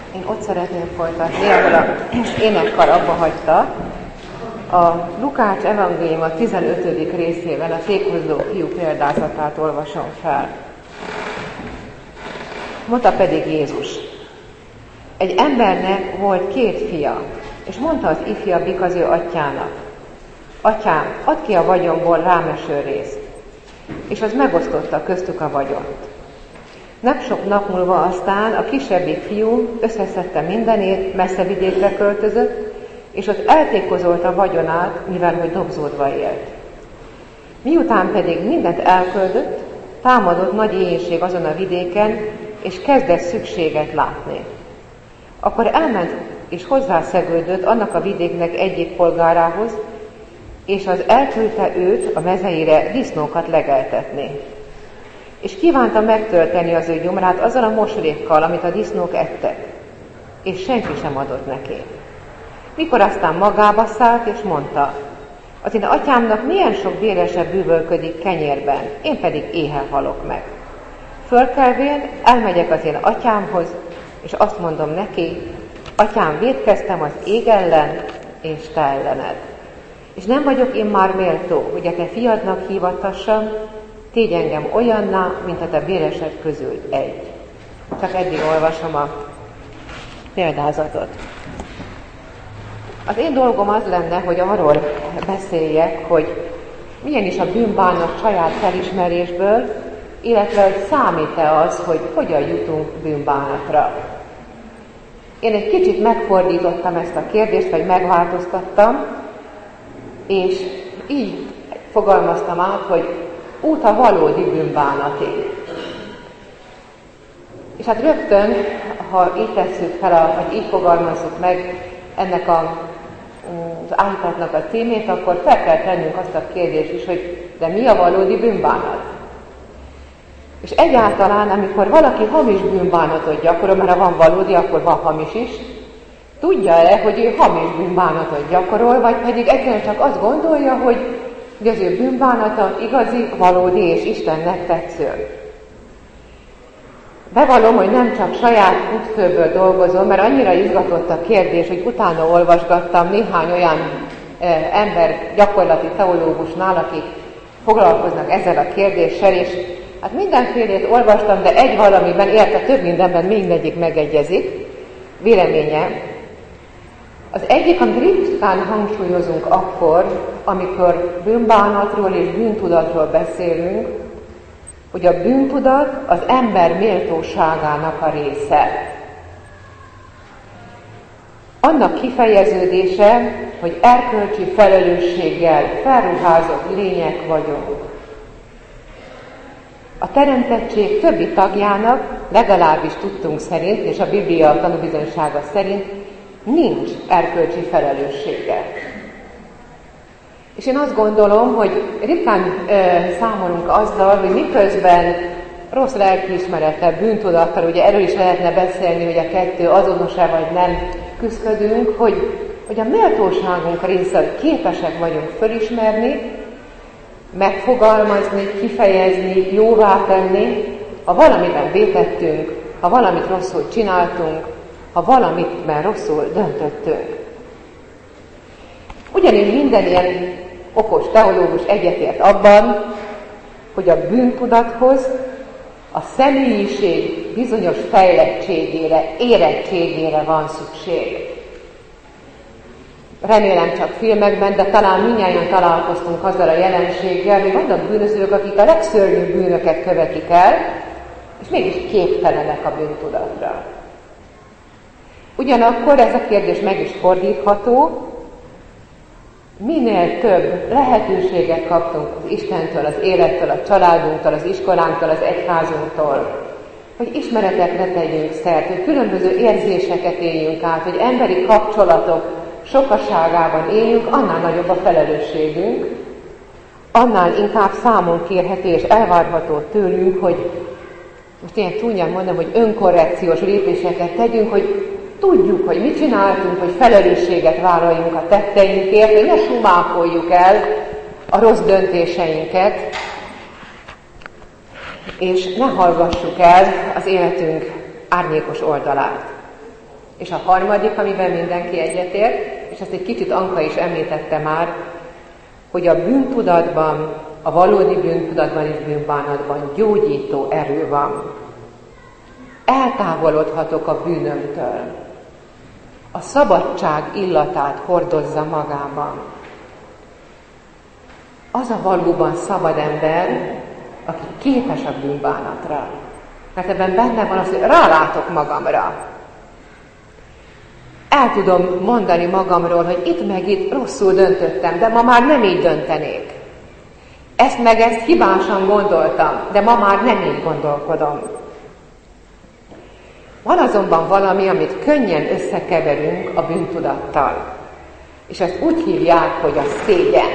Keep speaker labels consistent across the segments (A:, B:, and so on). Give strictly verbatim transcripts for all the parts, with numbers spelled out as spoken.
A: Én ott szeretném folytatni, ahol az énekkar abba hagyta. A Lukács evangéliuma tizenötödik részével a tékozló fiú példázatát olvasom fel. Mondta pedig Jézus: egy embernek volt két fia, és mondta az ifjabbik az ő atyának: atyám, add ki a vagyomból rám eső részt. És az megosztotta köztük a vagyont. Nem sok nap múlva aztán a kisebbik fiú összeszedte mindenét, messze vidékre költözött, és ott eltékozolta vagyonát, mivel hogy dobzódva élt. Miután pedig mindent elköltött, támadott nagy éhínség azon a vidéken, és kezdett szükséget látni. Akkor elment és hozzászegődött annak a vidéknek egyik polgárához, és az elküldte őt a mezeire disznókat legeltetni. És kívánta megtölteni az ő gyomrát azzal a moslékkal, amit a disznók ettek, és senki sem adott neki. Mikor aztán magába szállt, és mondta: az én atyámnak milyen sok bérese bűvölködik kenyérben, én pedig éhen halok meg. Fölkelvén elmegyek az én atyámhoz, és azt mondom neki: atyám, vétkeztem az ég ellen, és te ellened. És nem vagyok én már méltó, hogy a te fiadnak hívattassam, tégy engem olyanná, mint a te béresed közül egy. Csak eddig olvasom a példázatot. Az én dolgom az lenne, hogy arról beszéljek, hogy milyen is a bűnbánat saját felismerésből, illetve hogy számít-e az, hogy hogyan jutunk bűnbánatra. Én egy kicsit megfordítottam ezt a kérdést, vagy megváltoztattam, és így fogalmaztam át, hogy út a valódi bűnbánatig. És hát rögtön, ha így tesszük fel, vagy így fogalmazzuk meg ennek a, az állítatnak a címét, akkor fel kell tennünk azt a kérdést is, hogy de mi a valódi bűnbánat? És egyáltalán, amikor valaki hamis bűnbánatot gyakorol, mert ha van valódi, akkor van hamis is, tudja-e, hogy ő hamis bűnbánatot gyakorol, vagy pedig egyszerűen csak azt gondolja, hogy az ő bűnbánata igazi, valódi és Istennek tetsző. Bevallom, hogy nem csak saját útfőből dolgozom, mert annyira izgatott a kérdés, hogy utána olvasgattam néhány olyan e, ember, gyakorlati teológusnál, akik foglalkoznak ezzel a kérdéssel, és hát mindenfélét olvastam, de egy valamiben, érte több mindenben mindegyik megegyezik, véleménye. Az egyik, amit ritkán hangsúlyozunk akkor, amikor bűnbánatról és bűntudatról beszélünk, hogy a bűntudat az ember méltóságának a része. Annak kifejeződése, hogy erkölcsi felelősséggel felruházott lények vagyunk. A teremtettség többi tagjának, legalábbis tudtunk szerint, és a Biblia tanúbizonysága szerint nincs erkölcsi felelőssége. És én azt gondolom, hogy ritkán e, számolunk azzal, hogy miközben rossz lelkiismerettel, bűntudattal, ugye erről is lehetne beszélni, hogy a kettő azonos-e vagy nem, küzdködünk, hogy, hogy a méltóságunk része, hogy képesek vagyunk fölismerni, megfogalmazni, kifejezni, jóvá tenni, ha valamiben vétettünk, ha valamit rosszul csináltunk, ha valamit rosszul döntöttünk. Ugyanígy minden ilyen okos teológus egyetért abban, hogy a bűntudathoz a személyiség bizonyos fejlettségére, érettségére van szükség. Remélem csak filmekben, de talán mindnyájan találkoztunk azzal a jelenséggel, hogy vannak bűnözők, akik a legszörnyűbb bűnöket követik el, és mégis képtelenek a bűntudatra. Ugyanakkor ez a kérdés meg is fordítható, minél több lehetőséget kaptunk az Istentől, az élettől, a családunktól, az iskolánktól, az egyházunktól, hogy ismeretekre tegyünk szert, hogy különböző érzéseket éljünk át, hogy emberi kapcsolatok sokaságában éljünk, annál nagyobb a felelősségünk, annál inkább számon kérhető és elvárható tőlünk, hogy most ilyen csúnyán mondom, hogy önkorrekciós lépéseket tegyünk, hogy tudjuk, hogy mit csináltunk, hogy felelősséget vállaljunk a tetteinkért, hogy ne sumákoljuk el a rossz döntéseinket, és ne hallgassuk el az életünk árnyékos oldalát. És a harmadik, amiben mindenki egyetért, és ezt egy kicsit Anka is említette már, hogy a bűntudatban, a valódi bűntudatban és bűnbánatban gyógyító erő van. Eltávolodhatok a bűnömtől. A szabadság illatát hordozza magában. Az a valóban szabad ember, aki képes a bűnbánatra. Mert ebben benne van az, hogy rálátok magamra. El tudom mondani magamról, hogy itt meg itt rosszul döntöttem, de ma már nem így döntenék. Ezt meg ezt hibásan gondoltam, de ma már nem így gondolkodom. Van azonban valami, amit könnyen összekeverünk a bűntudattal. És ezt úgy hívják, hogy a szégyen.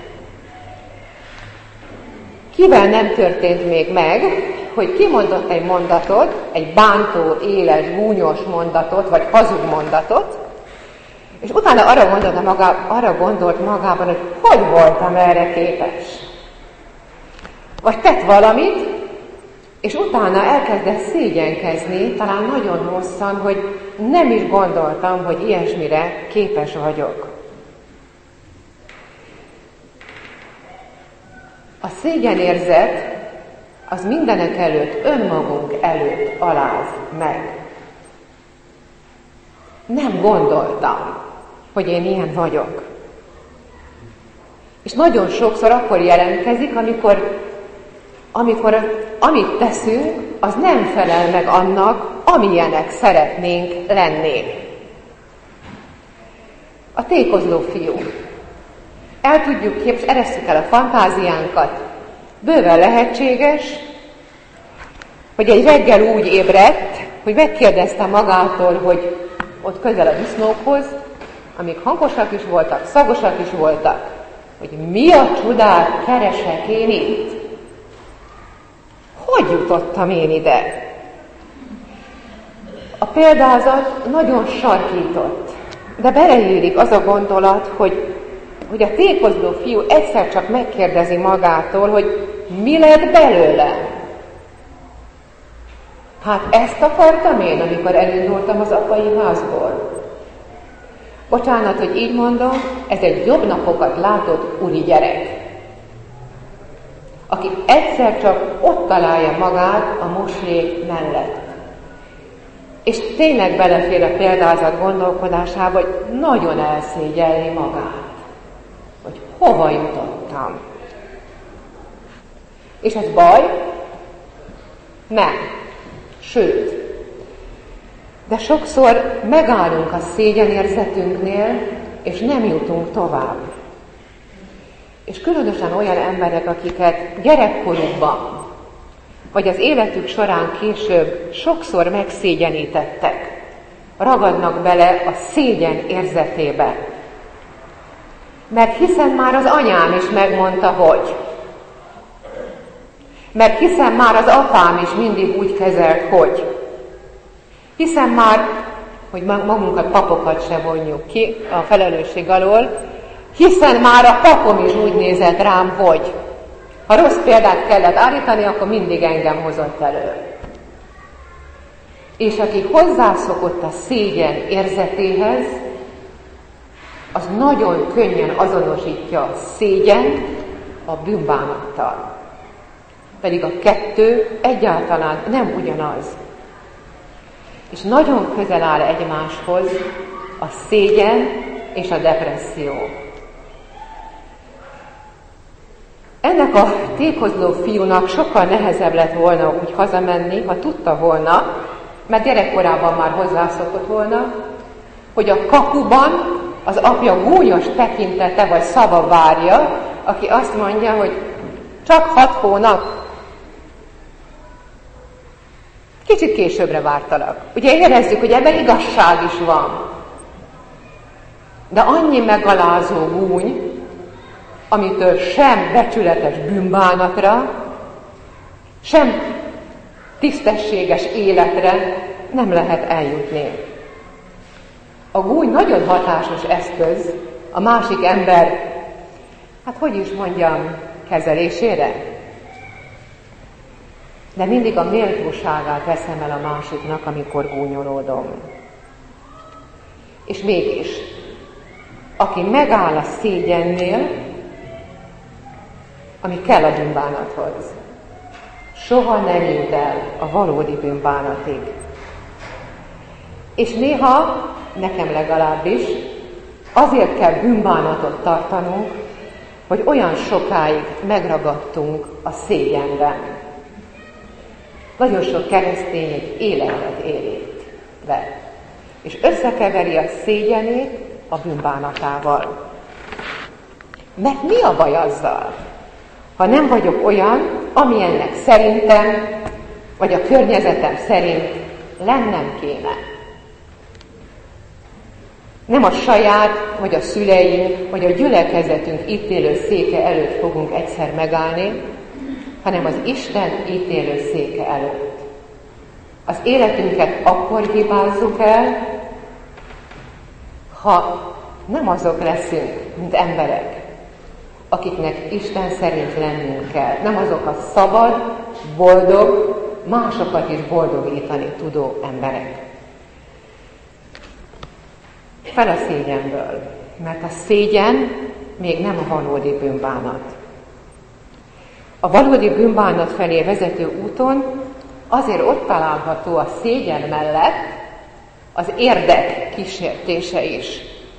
A: Kivel nem történt még meg, hogy kimondott egy mondatot, egy bántó, éles, gúnyos mondatot, vagy hazug mondatot, és utána arra gondolt, magá, arra gondolt magában, hogy hogy voltam erre képes. Vagy tett valamit, és utána elkezdett szégyenkezni, talán nagyon hosszan, hogy nem is gondoltam, hogy ilyesmire képes vagyok. A szégyenérzet az mindenek előtt önmagunk előtt aláz meg. Nem gondoltam, hogy én ilyen vagyok. És nagyon sokszor akkor jelentkezik, amikor, amikor amit teszünk, az nem felel meg annak, amilyenek szeretnénk lenni. A tékozló fiú. El tudjuk képzelni, és eresszük el a fantáziánkat. Bőven lehetséges, hogy egy reggel úgy ébredt, hogy megkérdezte magától, hogy ott közel a disznókhoz, amik hangosak is voltak, szagosak is voltak, hogy mi a csodát keresek én itt? Hogy jutottam én ide? A példázat nagyon sarkított, de beleillik az a gondolat, hogy, hogy a tékozló fiú egyszer csak megkérdezi magától, hogy mi lett belőlem? Hát ezt akartam én, amikor elindultam az apai házból. Bocsánat, hogy így mondom, ez egy jobb napokat látott uri gyerek, aki egyszer csak ott találja magát a mosék mellett. És tényleg belefér a példázat gondolkodásába, hogy nagyon elszégyelli magát, hogy hova jutottam. És ez baj? Nem. Sőt, de sokszor megállunk a szégyenérzetünknél, és nem jutunk tovább. És különösen olyan emberek, akiket gyerekkorukban, vagy az életük során később sokszor megszégyenítettek, ragadnak bele a szégyen érzetébe. Mert hiszen már az anyám is megmondta, hogy. Mert hiszen már az apám is mindig úgy kezelt, hogy. Hiszen már, hogy magunkat, papokat se vonjuk ki a felelősség alól, hiszen már a papom is úgy nézett rám, hogy ha rossz példát kellett állítani, akkor mindig engem hozott elő. És aki hozzászokott a szégyen érzetéhez, az nagyon könnyen azonosítja a szégyent a bűnbánattal. Pedig a kettő egyáltalán nem ugyanaz. És nagyon közel áll egymáshoz a szégyen és a depresszió. Ennek a tékozló fiúnak sokkal nehezebb lett volna úgy hazamenni, ha tudta volna, mert gyerekkorában már hozzászokott volna, hogy a kapuban az apja gúnyos tekintete vagy szava várja, aki azt mondja, hogy csak hat hónap. Kicsit későbbre vártalak. Ugye érezzük, hogy ebben igazság is van. De annyi megalázó gúny, amitől sem becsületes bűnbánatra, sem tisztességes életre nem lehet eljutni. A gúny nagyon hatásos eszköz a másik ember, hát hogy is mondjam, kezelésére. De mindig a méltóságát veszem el a másiknak, amikor gúnyolódom. És mégis, aki megáll a szégyennél, ami kell a bűnbánathoz, soha nem jut el a valódi bűnbánatig. És néha, nekem legalábbis, azért kell bűnbánatot tartanunk, hogy olyan sokáig megragadtunk a szégyenben. Nagyon sok keresztény egy életet él itt le, és összekeveri a szégyenét a bűnbánatával. Mert mi a baj azzal, ha nem vagyok olyan, amilyennek szerintem, vagy a környezetem szerint lennem kéne? Nem a saját, vagy a szüleink, vagy a gyülekezetünk ítélő széke előtt fogunk egyszer megállni, hanem az Isten ítélő széke előtt. Az életünket akkor hibázzuk el, ha nem azok leszünk, mint emberek, akiknek Isten szerint lennünk kell. Nem azok a szabad, boldog, másokat is boldogítani tudó emberek. Fel a szégyenből, mert a szégyen még nem a valódi bűnbánat. A valódi bűnbánat felé vezető úton azért ott található a szégyen mellett az érdek kísértése is.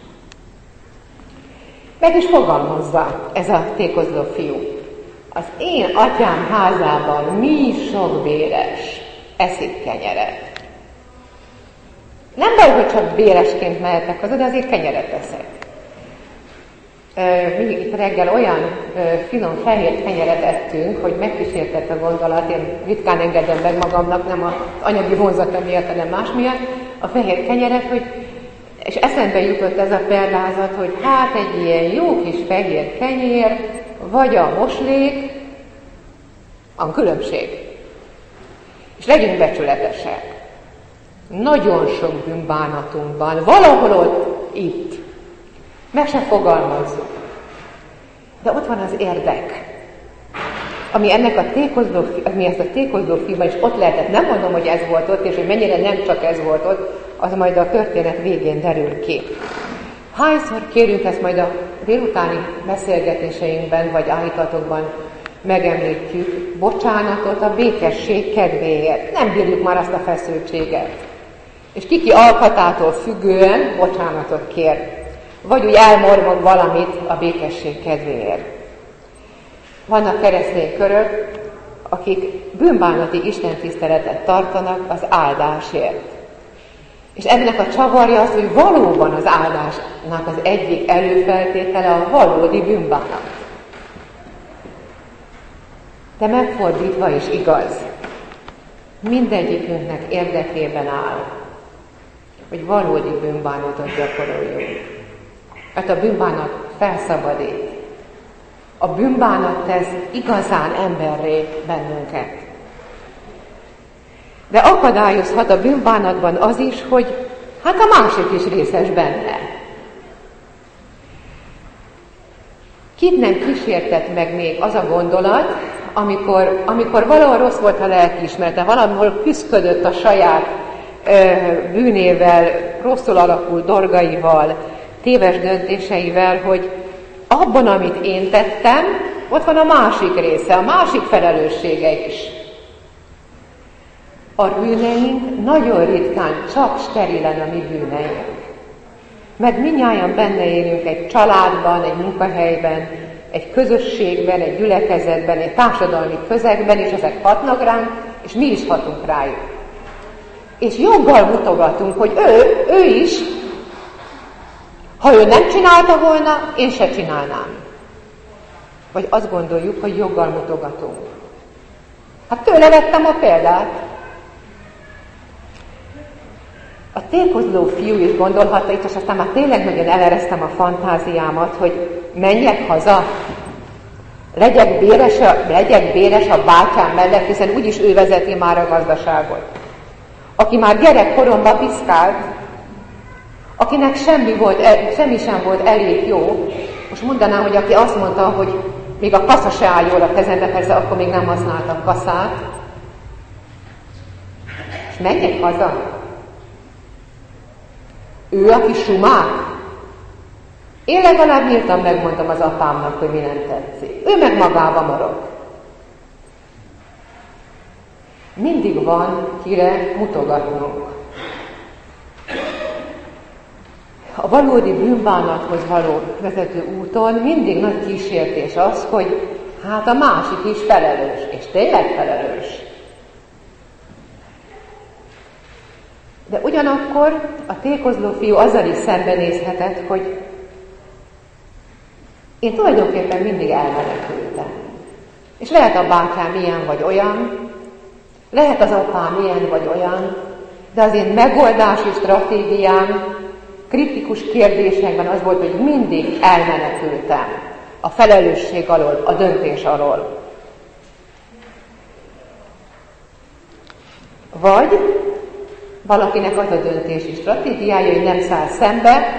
A: Meg is fogalmazza ez a tékozló fiú. Az én atyám házában mi sok béres eszik kenyeret. Nem baj, hogy csak béresként mehetek haza, de azért kenyeret eszek. Mi itt reggel olyan finom fehér kenyeret ettünk, hogy megkísértett a gondolat, én ritkán engedem meg magamnak, nem az anyagi vonzata miatt, hanem más miatt, a fehér kenyeret, hogy, és eszembe jutott ez a példázat, hogy hát egy ilyen jó kis fehér kenyér, vagy a moslék, van különbség. És legyünk becsületesek. Nagyon sok bűnbánatunk van, valahol ott, itt. Meg sem fogalmazzuk. De ott van az érdek, ami ennek a tékozló, ami ezt a tékozló fiúban is ott lehetett. Nem mondom, hogy ez volt ott, és hogy mennyire nem csak ez volt ott, az majd a történet végén derül ki. Hányszor kérünk ezt majd a délutáni beszélgetéseinkben, vagy állítatokban megemlítjük, bocsánatot a békesség kedvéért. Nem bírjuk már azt a feszültséget. És kiki alkatától függően bocsánatot kér. Vagy úgy elmormog valamit a békesség kedvéért. Vannak keresztény körök, akik bűnbánati istentiszteletet tartanak az áldásért. És ennek a csavarja az, hogy valóban az áldásnak az egyik előfeltétele a valódi bűnbánat. De megfordítva is igaz. Mindegyikünknek érdekében áll, hogy valódi bűnbánatot gyakoroljunk. Mert a bűnbánat felszabadít. A bűnbánat tesz igazán emberré bennünket. De akadályozhat a bűnbánatban az is, hogy hát a másik is részes benne. Kit nem kísértett meg még az a gondolat, amikor, amikor valahol rossz volt a lelkiismerete, valahol küszködött a saját ö, bűnével, rosszul alakult dolgaival, téves döntéseivel, hogy abban, amit én tettem, ott van a másik része, a másik felelőssége is. A bűneink nagyon ritkán csak sterilen a mi bűneink. Mert mindnyájan benne élünk egy családban, egy munkahelyben, egy közösségben, egy gyülekezetben, egy társadalmi közegben, és ezek hatnak ránk, és mi is hatunk rájuk. És joggal mutogatunk, hogy ő, ő is, ha ő nem csinálta volna, én se csinálnám. Vagy azt gondoljuk, hogy joggal mutogatunk. Hát tőle vettem a példát. A tékozló fiú is gondolhatta itt, és aztán már tényleg nagyon eleresztem a fantáziámat, hogy menjek haza, legyek béres a, legyek béres a bátyám mellett, hiszen úgyis ő vezeti már a gazdaságot. Aki már gyerekkoromban piszkált, akinek semmi, volt, semmi sem volt elég jó, most mondanám, hogy aki azt mondta, hogy még a kasza se áll jól a kezembe, persze akkor még nem használtam kaszát, és menjek haza. Ő, aki sumák? Én legalább nyíltan megmondtam az apámnak, hogy mi nem tetszik. Ő meg magába marad. Mindig van kire mutogatnunk. A valódi bűnbánathoz való vezető úton mindig nagy kísértés az, hogy hát a másik is felelős, és tényleg felelős. De ugyanakkor a tékozló fiú azzal is szembenézhetett, hogy én tulajdonképpen mindig elmenekültem. És lehet a bátyám ilyen vagy olyan, lehet az apám ilyen vagy olyan, de az én megoldási stratégiám kritikus kérdésekben az volt, hogy mindig elmenekültem a felelősség alól, a döntés alól. Vagy valakinek az a döntési stratégiája, hogy nem száll szembe,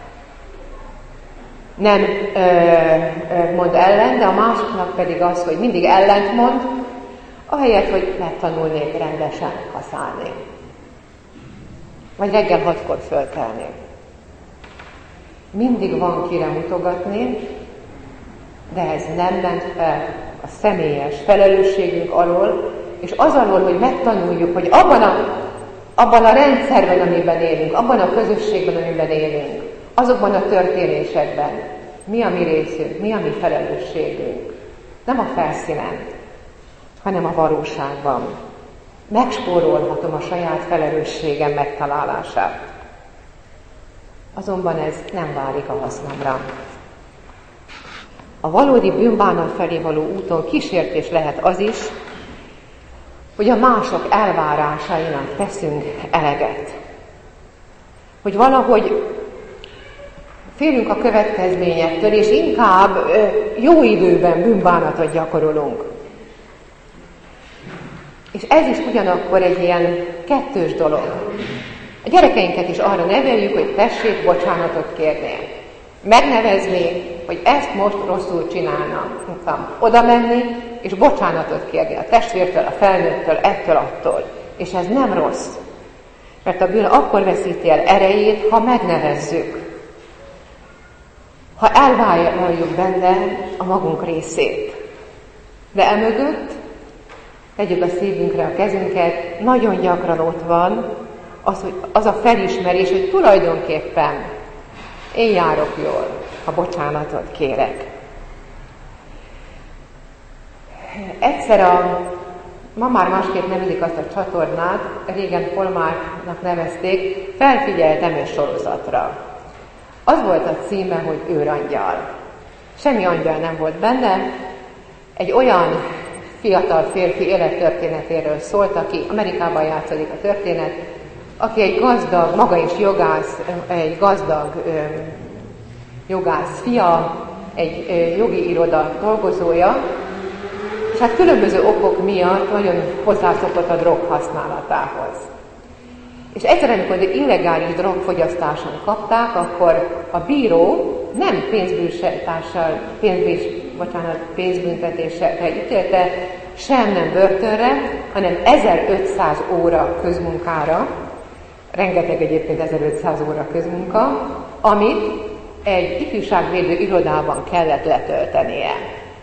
A: nem ö, ö, mond ellen, de a másiknak pedig az, hogy mindig ellent mond, ahelyett, hogy megtanulnék rendesen használni. Vagy reggel hatkor fölkelni. Mindig van kire mutogatni, de ez nem ment fel a személyes felelősségünk alól, és az alól, hogy megtanuljuk, hogy abban a, abban a rendszerben, amiben élünk, abban a közösségben, amiben élünk, azokban a történésekben mi a mi részünk, mi a mi felelősségünk. Nem a felszínen, hanem a valóságban. Megspórolhatom a saját felelősségem megtalálását. Azonban ez nem válik a hasznomra. A valódi bűnbánat felé való úton kísértés lehet az is, hogy a mások elvárásainak teszünk eleget. Hogy valahogy félünk a következményektől, és inkább jó időben bűnbánatot gyakorolunk. És ez is ugyanakkor egy ilyen kettős dolog. A gyerekeinket is arra neveljük, hogy tessék bocsánatot kérni. Megnevezni, hogy ezt most rosszul csinálnám. Oda menni, és bocsánatot kérni a testvértől, a felnőttől, ettől, attól. És ez nem rossz. Mert a bűn akkor veszíti el erejét, ha megnevezzük. Ha elvállaljuk benne a magunk részét. De emögött tegyük a szívünkre a kezünket, nagyon gyakran ott van az, hogy az a felismerés, hogy tulajdonképpen én járok jól, ha bocsánatot kérek. Egyszer a, ma már másképp nevezik azt a csatornát, régen Polmárnak nevezték, felfigyeltem egy sorozatra. Az volt a címe, hogy őrangyal. Semmi angyal nem volt benne, egy olyan fiatal férfi élettörténetéről szólt, aki Amerikában játszódik a történet, aki egy gazdag, maga is jogász, egy gazdag ö, jogász fia, egy ö, jogi iroda dolgozója, és hát különböző okok miatt nagyon hozzászokott a drog használatához. És egyszer, amikor illegális drogfogyasztáson kapták, akkor a bíró nem pénzbűntással, pénzbűs, bocsánat, pénzbüntetéssel ítélte, sem nem börtönre, hanem ezerötszáz óra közmunkára, rengeteg egyébként ezerötszáz óra közmunka, amit egy ifjúságvédő irodában kellett letöltenie.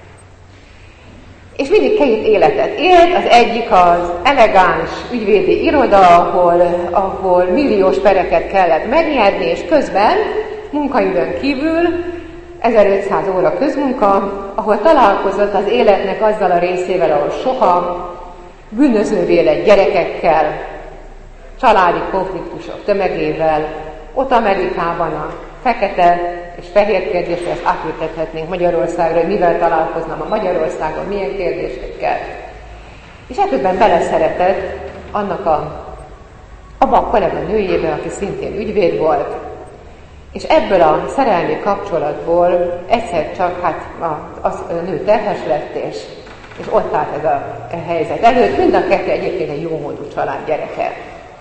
A: És mindig két életet élt, az egyik az elegáns ügyvédi iroda, ahol, ahol milliós pereket kellett megnyerni, és közben munkaidőn kívül ezerötszáz óra közmunka, ahol találkozott az életnek azzal a részével, ahol soha bűnözővé lett gyerekekkel, családi konfliktusok tömegével, ott Amerikában a fekete és fehér kérdésre ezt átültethetnénk Magyarországra, hogy mivel találkoznám a Magyarországon, milyen kérdésekkel. És ettőben beleszeretett annak a, abba a kollega nőjébe, aki szintén ügyvéd volt, és ebből a szerelmi kapcsolatból egyszer csak hát a, az, a nő terhes lett, és, és ott állt ez a, a helyzet előtt, mind a kettő egyébként egy jómódú család gyereke.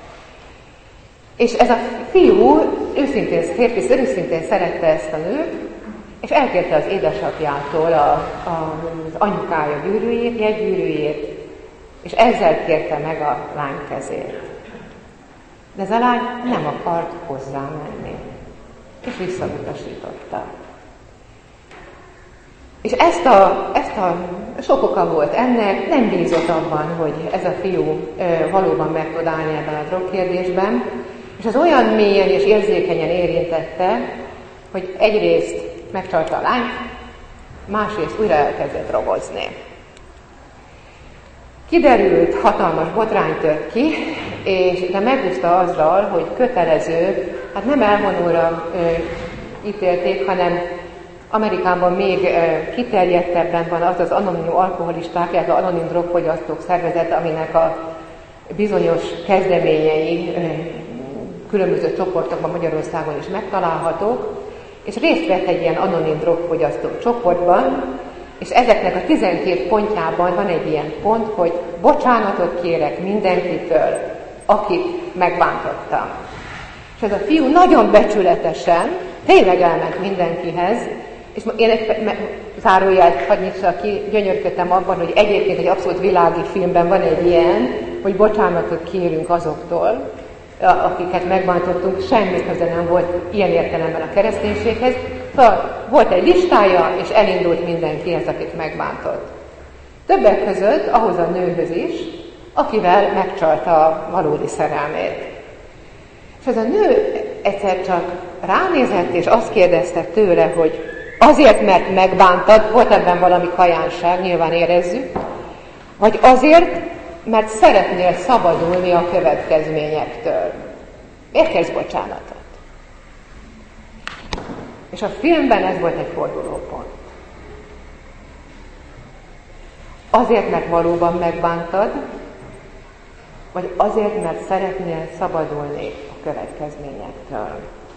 A: És ez a fiú őszintén, férfi őszintén szerette ezt a nőt, és elkérte az édesapjától a, a, az anyukája gyűrűjét, jegygyűrűjét, és ezzel kérte meg a lány kezét. De ez a lány nem akart hozzá menni, és visszautasította. És ezt a, ezt a sok oka volt ennek, nem bízott abban, hogy ez a fiú e, valóban meg tud állni ebben a drogkérdésben, és az olyan mélyen és érzékenyen érintette, hogy egyrészt megcsalta a lányt, másrészt újra elkezdett drogozni. Kiderült, hatalmas botrány tört ki, és de megúszta azzal, hogy kötelező, hát nem elvonulra ö, ítélték, hanem Amerikában még ö, kiterjedtebben van az az anonim alkoholisták, illetve anonim drogfogyasztók szervezet, aminek a bizonyos kezdeményei ö, különböző csoportokban Magyarországon is megtalálhatók, és részt vett egy ilyen anonim drogfogyasztó csoportban, és ezeknek a tizenkét pontjában van egy ilyen pont, hogy bocsánatot kérek mindenkitől, akit megbántottam. És ez a fiú nagyon becsületesen, tényleg elment mindenkihez, és én egy zárójelt hadd nyissa ki, gyönyörködtem abban, hogy egyébként egy abszolút világi filmben van egy ilyen, hogy bocsánatot kérünk azoktól, akiket megbántottunk, semmi köze nem volt ilyen értelemben a kereszténységhez. Szóval volt egy listája, és elindult mindenkihez, akit megbántott. Többek között ahhoz a nőhöz is, akivel megcsalta a valódi szerelmét. És ez a nő egyszer csak ránézett, és azt kérdezte tőle, hogy azért, mert megbántad, volt ebben valami kajánság, nyilván érezzük, vagy azért, mert szeretnél szabadulni a következményektől. Miért kérsz bocsánatot? És a filmben ez volt egy fordulópont. Azért, mert valóban megbántad, vagy azért, mert szeretnél szabadulni a következményektől.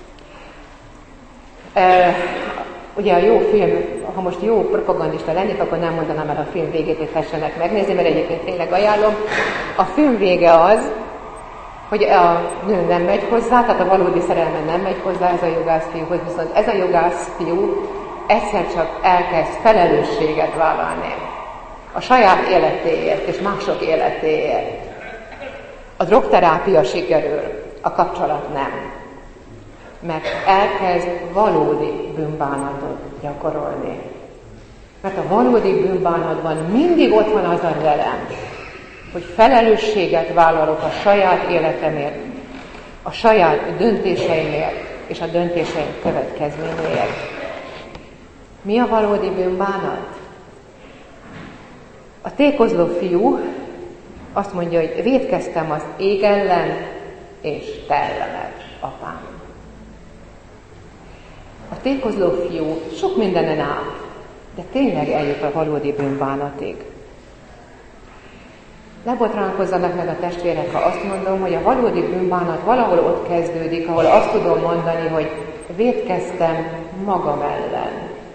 A: E, ugye a jó film, ha most jó propagandista lennék, akkor nem mondanám el a film végét, hogy tessenek megnézni, mert egyébként tényleg ajánlom. A film vége az, hogy a nő nem megy hozzá, tehát a valódi szerelme nem megy hozzá ez a jogász fiúhoz, viszont ez a jogász fiú egyszer csak elkezd felelősséget vállalni a saját életéért és mások életéért. A drogterápia sikerül, a kapcsolat nem. Mert elkezd valódi bűnbánatot gyakorolni. Mert a valódi bűnbánatban mindig ott van az a velem, hogy felelősséget vállalok a saját életemért, a saját döntéseimért és a döntéseim következményéért. Mi a valódi bűnbánat? A tékozló fiú azt mondja, hogy vétkeztem az ég ellen, és te ellened, apám. A tékozló fiú sok mindenen áll, de tényleg eljut a valódi bűnbánatig. Ne botránkozzanak meg a testvérek, ha azt mondom, hogy a valódi bűnbánat valahol ott kezdődik, ahol azt tudom mondani, hogy vétkeztem magam ellen.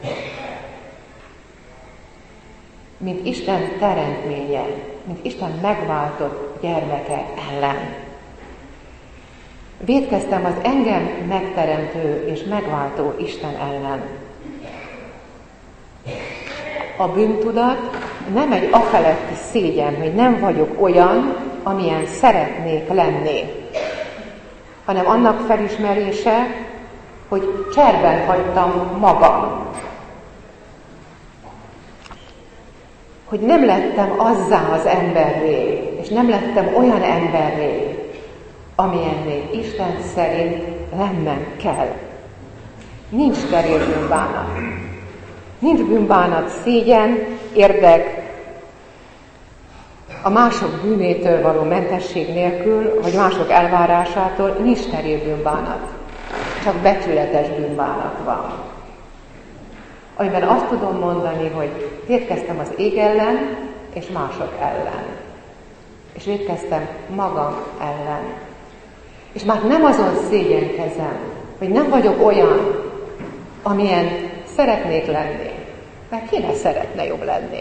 A: Mint Isten teremtménye, mint Isten megváltott gyermeke ellen. Vétkeztem az engem megteremtő és megváltó Isten ellen. A bűntudat nem egy afeletti szégyen, hogy nem vagyok olyan, amilyen szeretnék lenni, hanem annak felismerése, hogy cserben hagytam magam. Hogy nem lettem azzá az emberré, és nem lettem olyan emberré, amilyenné Isten szerint lennem kell. Nincs terén bűnbánat. Nincs bűnbánat, szégyen, érdek, a mások bűnétől való mentesség nélkül, vagy mások elvárásától nincs terén bűnbánat. Csak becsületes bűnbánat van. Amiben azt tudom mondani, hogy vétkeztem az ég ellen, és mások ellen. És vétkeztem magam ellen. És már nem azon szégyenkezem, hogy nem vagyok olyan, amilyen szeretnék lenni. Mert ki ne szeretne jobb lenni?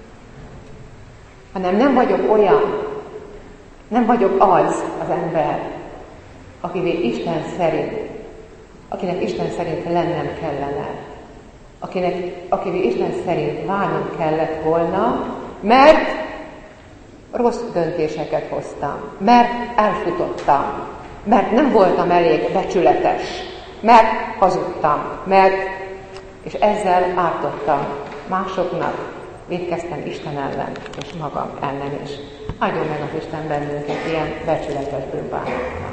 A: Hanem nem vagyok olyan, nem vagyok az az ember, akivé Isten szerint, akinek Isten szerint lennem kellene. Akinek, akivé Isten szerint válnom kellett volna, mert rossz döntéseket hoztam, mert elfutottam, mert nem voltam elég becsületes, mert hazudtam, mert, és ezzel ártottam másoknak, vétkeztem Isten ellen, és magam ellen is. Adjon meg az Isten bennünket ilyen becsületes bűnbánattal.